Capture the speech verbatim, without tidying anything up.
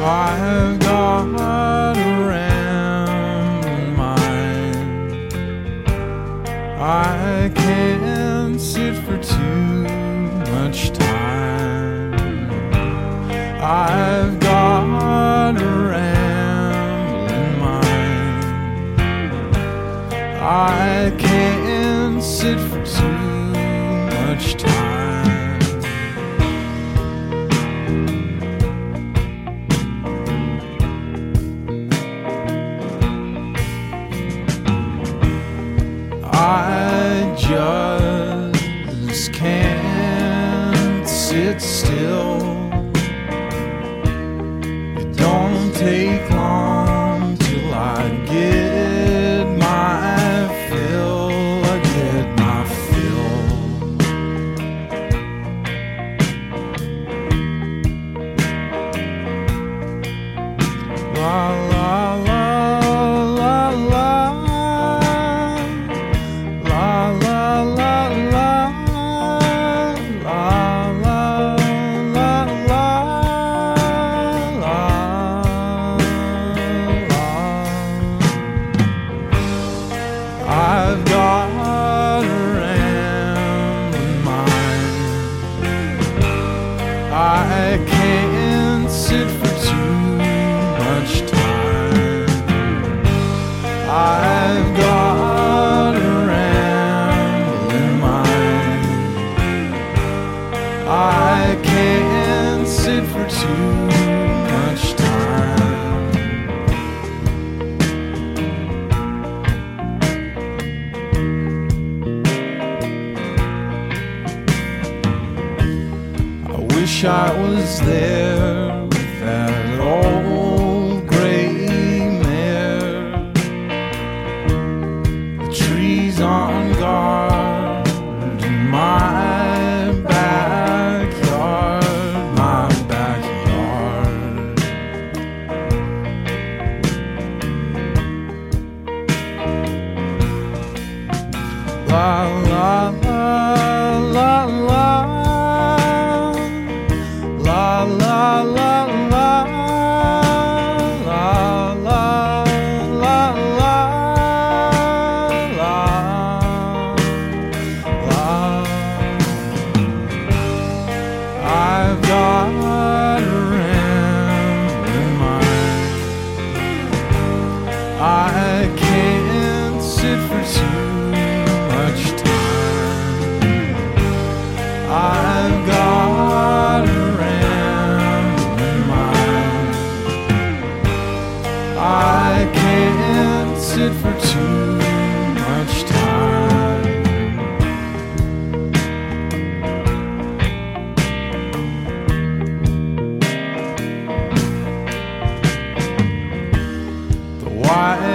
I've got a rambling mind. I can't sit for too much time. I've got a rambling mind. I can't sit for too much time. I just can't sit still. It don't take long till I get my fill. I get my fill. La la la la la. La la la la la la la la la. I've got a rambling mind. I can't sit for too much time. I've got a I can't sit for too much time. I wish I was there with that old gray mare. The trees on guard in my La la la la la la la la la la la la la la. I've got a rambling mind. I can't sit for too much time. I've got a rambling mind. I can't sit for too much time. The white